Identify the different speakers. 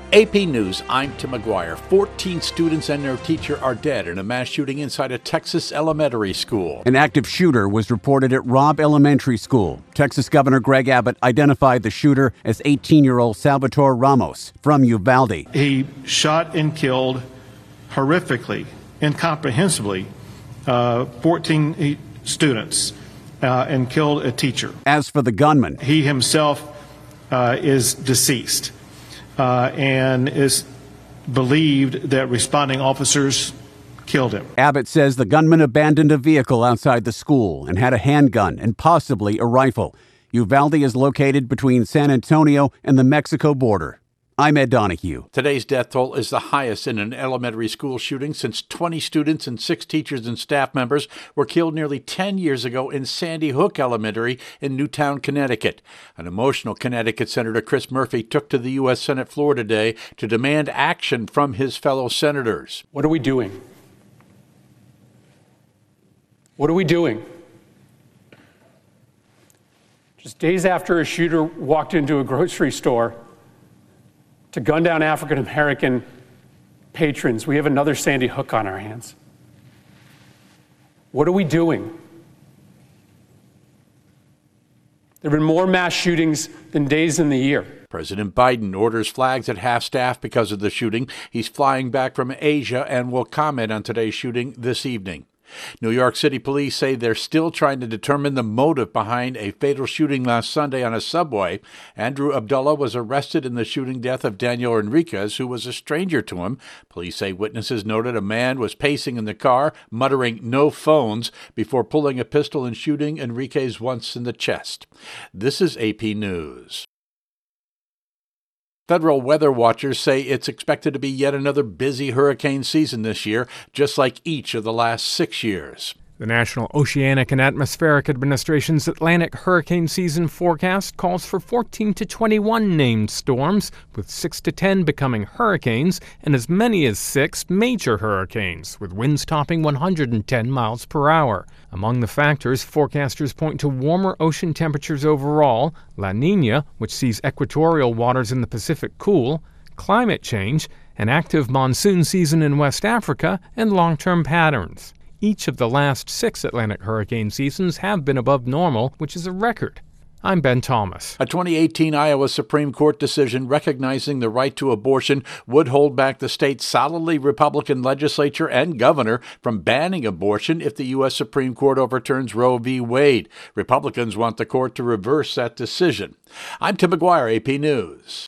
Speaker 1: AP News, I'm Tim McGuire. 14 students and their teacher are dead in a mass shooting inside a Texas elementary school.
Speaker 2: An active shooter was reported at Robb Elementary School. Texas Governor Greg Abbott identified the shooter as 18-year-old Salvatore Ramos from Uvalde.
Speaker 3: He shot and killed horrifically, incomprehensibly, 14 students and killed a teacher.
Speaker 2: As for the gunman,
Speaker 3: he himself is deceased. And is believed that responding officers killed him.
Speaker 2: Abbott says the gunman abandoned a vehicle outside the school and had a handgun and possibly a rifle. Uvalde is located between San Antonio and the Mexico border. I'm Ed Donahue.
Speaker 1: Today's death toll is the highest in an elementary school shooting since 20 students and 6 teachers and staff members were killed nearly 10 years ago in Sandy Hook Elementary in Newtown, Connecticut. An emotional Connecticut Senator Chris Murphy took to the U.S. Senate floor today to demand action from his fellow senators.
Speaker 4: What are we doing? What are we doing? Just days after a shooter walked into a grocery store to gun down African-American patrons, we have another Sandy Hook on our hands. What are we doing? There have been more mass shootings than days in the year.
Speaker 1: President Biden orders flags at half-staff because of the shooting. He's flying back from Asia and will comment on today's shooting this evening. New York City police say they're still trying to determine the motive behind a fatal shooting last Sunday on a subway. Andrew Abdullah was arrested in the shooting death of Daniel Enriquez, who was a stranger to him. Police say witnesses noted a man was pacing in the car, muttering "no phones," before pulling a pistol and shooting Enriquez once in the chest. This is AP News. Federal weather watchers say it's expected to be yet another busy hurricane season this year, just like each of the last 6 years.
Speaker 5: The National Oceanic and Atmospheric Administration's Atlantic hurricane season forecast calls for 14 to 21 named storms, with 6 to 10 becoming hurricanes and as many as 6 major hurricanes, with winds topping 110 miles per hour. Among the factors, forecasters point to warmer ocean temperatures overall, La Niña, which sees equatorial waters in the Pacific cool, climate change, an active monsoon season in West Africa, and long-term patterns. Each of the last 6 Atlantic hurricane seasons have been above normal, which is a record. I'm Ben Thomas.
Speaker 1: A 2018 Iowa Supreme Court decision recognizing the right to abortion would hold back the state's solidly Republican legislature and governor from banning abortion if the U.S. Supreme Court overturns Roe v. Wade. Republicans want the court to reverse that decision. I'm Tim McGuire, AP News.